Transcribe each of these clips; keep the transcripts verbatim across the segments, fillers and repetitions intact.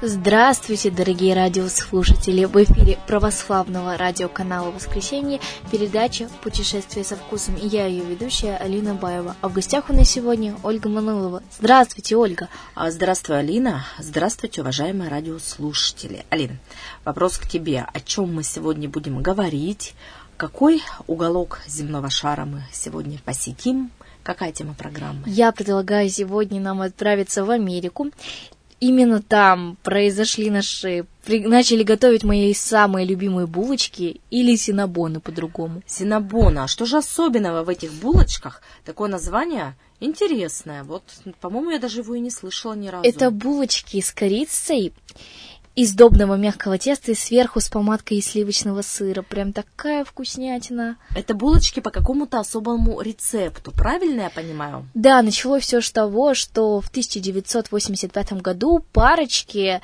Здравствуйте, дорогие радиослушатели! В эфире православного радиоканала «Воскресенье» передача «Путешествие со вкусом». И я ее ведущая Алина Баева. А в гостях у нас сегодня Ольга Манылова. Здравствуйте, Ольга! Здравствуй, Алина! Здравствуйте, уважаемые радиослушатели! Алина, вопрос к тебе. О чем мы сегодня будем говорить? Какой уголок земного шара мы сегодня посетим? Какая тема программы? Я предлагаю сегодня нам отправиться в Америку. Именно там произошли наши... Начали готовить мои самые любимые булочки или синнабоны по-другому. Синнабоны. А что же особенного в этих булочках? Такое название интересное. Вот, по-моему, я даже его и не слышала ни разу. Это булочки с корицей из сдобного мягкого теста и сверху с помадкой из сливочного сыра. Прям такая вкуснятина. Это булочки по какому-то особому рецепту, правильно я понимаю? Да, началось все с того, что в тысяча девятьсот восемьдесят пятом году парочки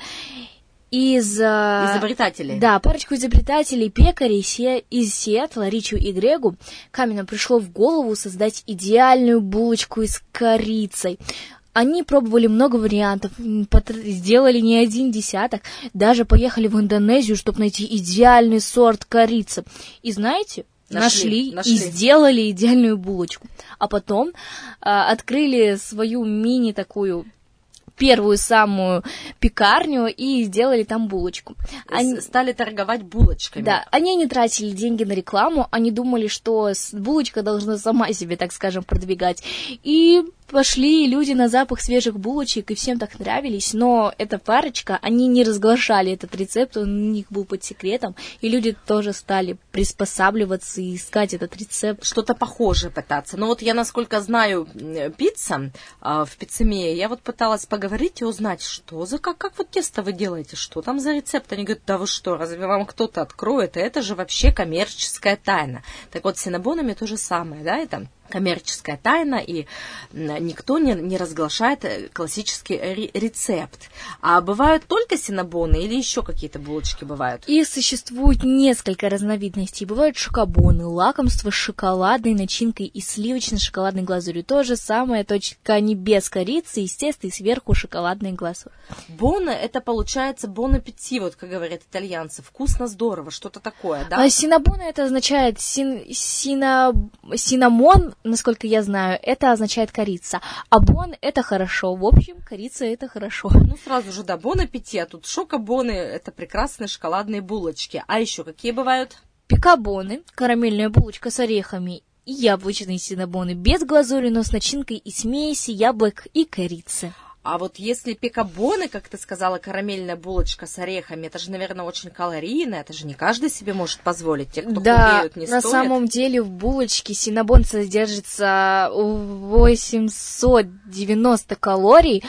из... Изобретателей. Да, парочку изобретателей, пекарей из Сиэтла, Ричу и Грегу, каменно пришло в голову создать идеальную булочку с корицей. Они пробовали много вариантов, сделали не один десяток, даже поехали в Индонезию, чтобы найти идеальный сорт корицы. И знаете, нашли, нашли, нашли. и сделали идеальную булочку. А потом а, открыли свою мини такую... первую самую пекарню и сделали там булочку. Они стали торговать булочками. Да, они не тратили деньги на рекламу, они думали, что булочка должна сама себе, так скажем, продвигать. И пошли люди на запах свежих булочек, и всем так нравились, но эта парочка, они не разглашали этот рецепт, он у них был под секретом, и люди тоже стали приспосабливаться и искать этот рецепт. Что-то похожее пытаться. Но вот я, насколько знаю, пицца в Пиццемее, я вот пыталась поговорить и узнать, что за, как, как вот тесто вы делаете, что там за рецепт. Они говорят, да вы что, разве вам кто-то откроет? И это же вообще коммерческая тайна. Так вот, с синнабонами то же самое, да, это коммерческая тайна, и никто не, не разглашает классический рецепт. А бывают только синнабоны или еще какие-то булочки бывают? И существует несколько разновидностей. Бывают шокобоны, лакомства с шоколадной начинкой и сливочной шоколадной глазурью. То же самое, только они без корицы, естественно, и сверху шоколадная глазурь. Боны, это получается бон аппетит, вот как говорят итальянцы. Вкусно, здорово, что-то такое, да? А синнабоны это означает син, сина, синнамон, насколько я знаю, это означает корица. А бон – это хорошо. В общем, корица – это хорошо. Ну, сразу же, да, бон аппетит. А тут шокобоны – это прекрасные шоколадные булочки. А еще какие бывают? Пикабоны – карамельная булочка с орехами. И яблочные синнабоны без глазури, но с начинкой из смеси яблок и корицы. А вот если пикабоны, как ты сказала, карамельная булочка с орехами, это же, наверное, очень калорийно, это же не каждый себе может позволить, те, кто да, худеют, не на стоит. самом деле в булочке синнабон содержится восемьсот девяносто калорий,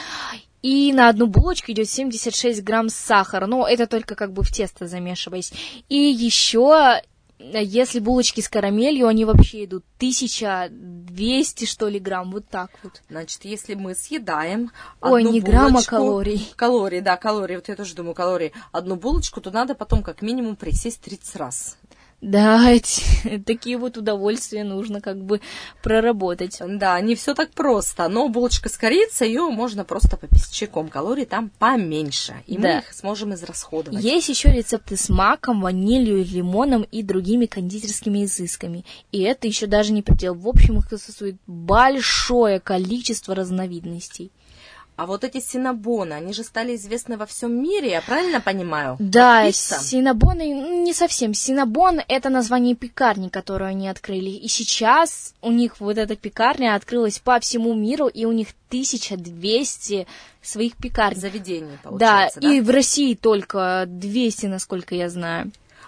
и на одну булочку идет семьдесят шесть грамм сахара, но это только как бы в тесто замешиваясь. И еще... Если булочки с карамелью, они вообще идут тысяча двести, что ли, грамм, вот так вот. Значит, если мы съедаем одну Ой, не булочку... грамма калорий. Калорий, да, калорий, вот я тоже думаю, калорий. Одну булочку, то надо потом как минимум присесть тридцать раз. Да, эти, такие вот удовольствия нужно как бы проработать. Да, не все так просто, но булочка с корицей, ее можно просто попить чайком, калорий там поменьше, и да. мы их сможем израсходовать. Есть еще рецепты с маком, ванилью, лимоном и другими кондитерскими изысками, и это еще даже не предел. В общем, их существует большое количество разновидностей. А вот эти синнабоны, они же стали известны во всем мире, я правильно понимаю? Да, синнабоны, не совсем. Синнабон – это название пекарни, которую они открыли. И сейчас у них вот эта пекарня открылась по всему миру, и у них тысяча двести своих пекарен. Заведений, получается, да? Да, и в России только двести, насколько я знаю.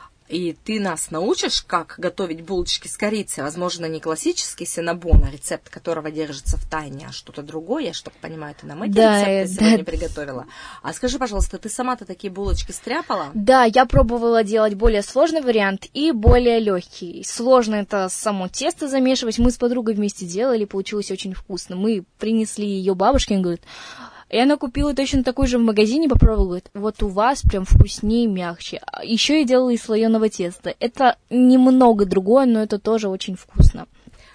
И ты нас научишь, как готовить булочки с корицей? Возможно, не классический синнабон, а рецепт которого держится в тайне, а что-то другое. Я что понимаю, ты нам эти да, рецепты да. сегодня приготовила. А скажи, пожалуйста, ты сама-то такие булочки стряпала? Да, я пробовала делать более сложный вариант и более легкий. Сложно это само тесто замешивать. Мы с подругой вместе делали, получилось очень вкусно. Мы принесли ее бабушке, она говорит... И она купила точно такой же в магазине, попробовала, говорит, вот у вас прям вкуснее и мягче. Еще я делала из слоеного теста. Это немного другое, но это тоже очень вкусно.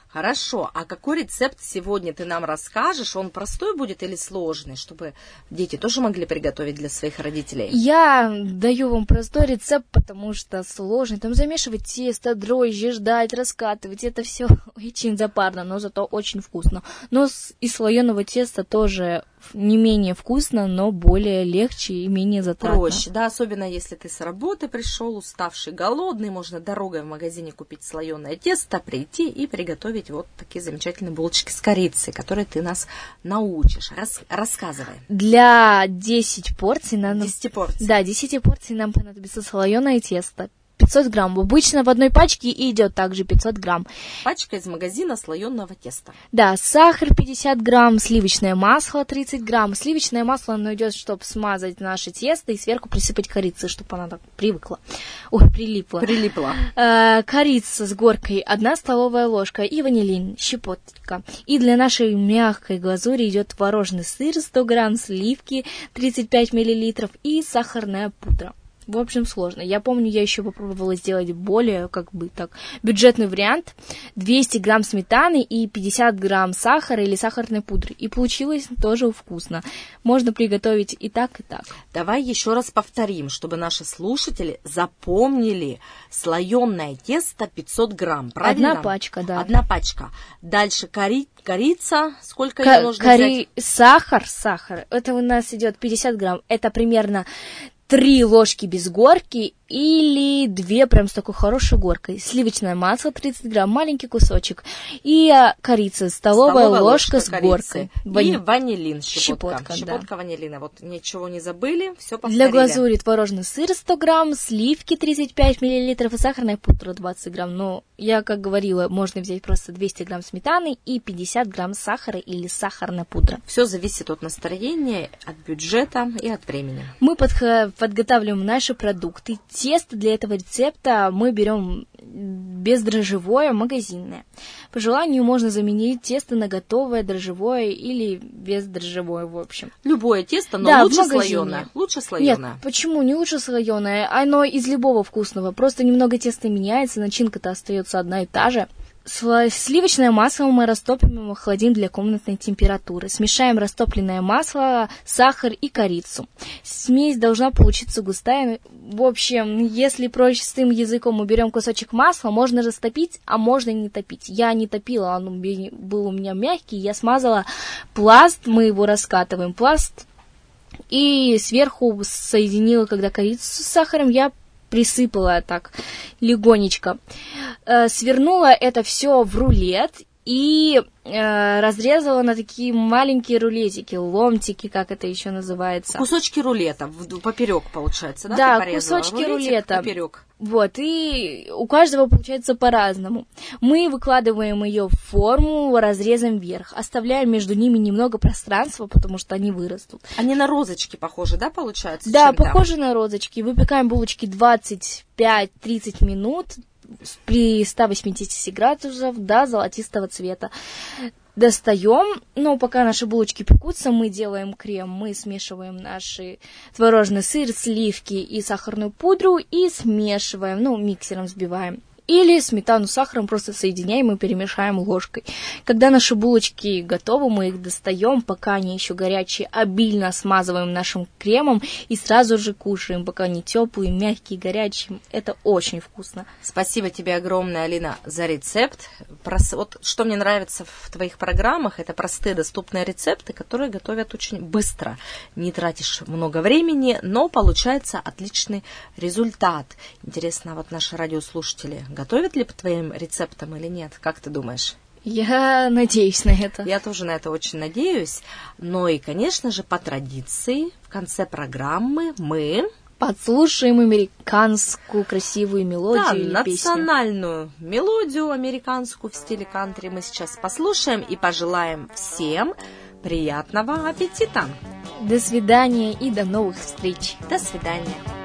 Хорошо, а какой рецепт сегодня ты нам расскажешь? Он простой будет или сложный, чтобы дети тоже могли приготовить для своих родителей? Я даю вам простой рецепт, потому что сложный. Там замешивать тесто, дрожжи, ждать, раскатывать. Это все очень запарно, но зато очень вкусно. Но из слоеного теста тоже не менее вкусно, но более легче и менее затратно. Проще, да, особенно если ты с работы пришел, уставший, голодный, можно дорогой в магазине купить слоеное тесто, прийти и приготовить вот такие замечательные булочки с корицей, которые ты нас научишь. Рас, рассказывай. Для десяти порций нам... десяти порций. Да, десяти порций нам понадобится слоеное тесто. пятьсот грамм. Обычно в одной пачке идет также пятьсот грамм. Пачка из магазина слоеного теста. Да, сахар пятьдесят грамм, сливочное масло тридцать грамм. Сливочное масло оно идет, чтобы смазать наше тесто и сверху присыпать корицей, чтобы она так привыкла. Ой, прилипла. Прилипла. Э, корица с горкой одна столовая ложка и ванилин, щепотка. И для нашей мягкой глазури идет творожный сыр сто грамм, сливки тридцать пять миллилитров и сахарная пудра. В общем, сложно. Я помню, я еще попробовала сделать более, как бы так, бюджетный вариант. двести грамм сметаны и пятьдесят грамм сахара или сахарной пудры. И получилось тоже вкусно. Можно приготовить и так, и так. Давай еще раз повторим, чтобы наши слушатели запомнили. Слоеное тесто пятьсот грамм, правильно? Одна пачка, да. Одна пачка. Дальше кори... корица. Сколько К- ее нужно кори... взять? Сахар, сахар. Это у нас идет пятьдесят грамм. Это примерно три ложки без горки или две прям с такой хорошей горкой. Сливочное масло тридцать грамм, маленький кусочек. И а, корица, столовая, Столовая ложка, ложка с корицы. горкой. И Вани... ванилин, щепотка. Щепотка, Щепотка да. ванилина. Вот ничего не забыли, все повторили. Для глазури творожный сыр сто грамм, сливки тридцать пять миллилитров и сахарная пудра двадцать грамм. Но я, как говорила, можно взять просто двести грамм сметаны и пятьдесят грамм сахара или сахарная пудра. Все зависит от настроения, от бюджета и от времени. Мы подх- подготавливаем наши продукты. Тесто для этого рецепта мы берем бездрожжевое, магазинное. По желанию можно заменить тесто на готовое дрожжевое или бездрожжевое, в общем. Любое тесто, но Да, лучше в магазине. слоеное. Лучше слоеное. Нет, почему? Не лучше слоеное. Оно из любого вкусного. Просто немного теста меняется, начинка-то остается одна и та же. Сливочное масло мы растопим и охладим для комнатной температуры. Смешаем растопленное масло, сахар и корицу. Смесь должна получиться густая. В общем, если простым языком уберем кусочек масла, можно растопить, а можно не топить. Я не топила, он был у меня мягкий, я смазала пласт, мы его раскатываем, пласт, и сверху соединила, когда корицу с сахаром, я присыпала так легонечко, э, свернула это все в рулет и э, разрезала на такие маленькие рулетики, ломтики, как это еще называется. Кусочки рулета, в, поперек получается, да? Да, ты порезала? кусочки Рулетик рулета. Поперек. Вот, и у каждого получается по-разному. Мы выкладываем ее в форму разрезом вверх, оставляем между ними немного пространства, потому что они вырастут. Они на розочки похожи, да, получаются? Да, чем-то? похожи на розочки. Выпекаем булочки двадцать пять - тридцать минут при ста восьмидесяти градусах до золотистого цвета. Достаем, но пока наши булочки пекутся, мы делаем крем, мы смешиваем наши творожный сыр, сливки и сахарную пудру и смешиваем, ну, миксером взбиваем. Или сметану с сахаром просто соединяем и перемешаем ложкой. Когда наши булочки готовы, мы их достаем, пока они еще горячие, обильно смазываем нашим кремом и сразу же кушаем, пока они теплые, мягкие, горячие. Это очень вкусно. Спасибо тебе огромное, Алина, за рецепт. Прос... Вот что мне нравится в твоих программах, это простые доступные рецепты, которые готовят очень быстро. Не тратишь много времени, но получается отличный результат. Интересно, вот наши радиослушатели готовят ли по твоим рецептам или нет? Как ты думаешь? Я надеюсь на это. Я тоже на это очень надеюсь. Но и, конечно же, по традиции в конце программы мы подслушаем американскую красивую мелодию да, или национальную песню. Мелодию американскую в стиле кантри мы сейчас послушаем и пожелаем всем приятного аппетита. До свидания и до новых встреч. До свидания.